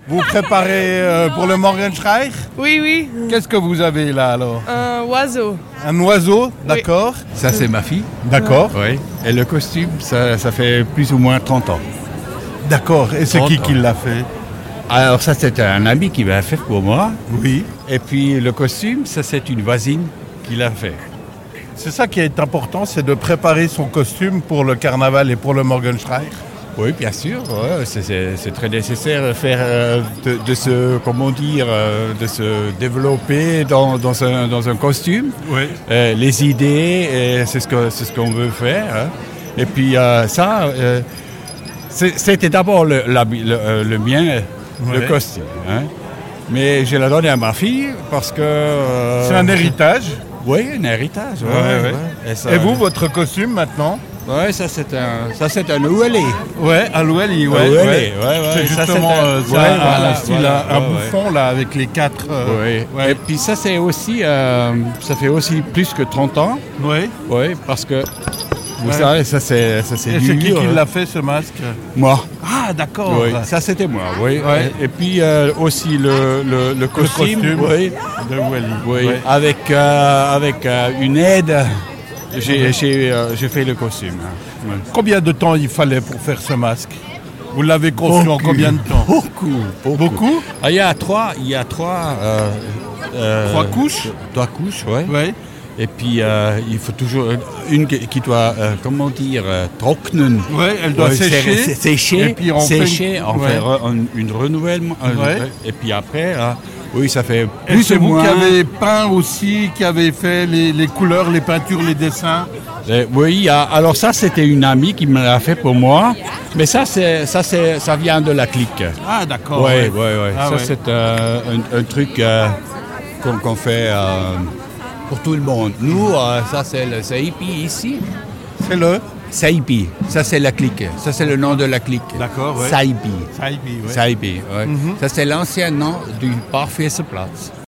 Vous préparez pour le Morgenstreich? Oui, oui. Qu'est-ce que vous avez là alors? Un oiseau. Un oiseau, d'accord. Ça, c'est ma fille. D'accord. Oui. Et le costume, ça fait plus ou moins 30 ans. D'accord. Et c'est 30 qui ans. l'a fait? Alors ça, c'était un ami qui l'a fait pour moi. Oui. Et puis le costume, ça, c'est une voisine qui l'a fait. C'est ça qui est important, c'est de préparer son costume pour le carnaval et pour le Morgenstreich. Oui, bien sûr. Ouais, c'est très nécessaire de faire de se développer dans un costume. Oui. Les idées, c'est ce qu'on veut faire. Hein. Et puis c'était d'abord le mien, le costume. Hein. Mais je l'ai donné à ma fille parce que... C'est un héritage. Oui, un héritage. Ouais. Et Et vous, votre costume maintenant? Oui, ça c'est un ouelé. Ouais, à l'Oueli, ouais. C'est justement un style, un bouffon là avec les quatre. Ouais. Et puis ça c'est aussi, ça fait aussi plus que 30 ans. Oui. Oui, parce que vous savez, ça c'est Et du c'est qui dur, hein. l'a fait ce masque? Moi. Ah d'accord. Oui, ça c'était moi. Oui. Ouais. Et puis aussi le costume. Oui. De Oueli. Oui. Ouais. Avec une aide, j'ai fait le costume. Ouais. Combien de temps il fallait pour faire ce masque? Vous l'avez conçu en combien de temps? Beaucoup. Ah, il y a trois Trois couches? 3 couches, oui. Oui. Et puis, il faut toujours une qui doit, trocknen. Oui, elle doit sécher. Sécher, Et puis on sécher, fait on fait une renouvellement. Ouais. Et puis après, oui, ça fait Et plus c'est ou vous moins... qui avez peint aussi, qui avez fait les couleurs, les peintures, les dessins? Oui, alors ça, c'était une amie qui me l'a fait pour moi. Mais ça vient de la clique. Ah d'accord. Oui. Ah, Ça, ouais. c'est un truc qu'on fait pour tout le monde. Nous, ça, c'est le Saipi ici. C'est le Saipi, ça, c'est la clique. Ça, c'est le nom de la clique. D'accord, ouais. Saipi. Saibi, ouais. Saipi, ouais. Ça, c'est l'ancien nom du Parfeesteplatz.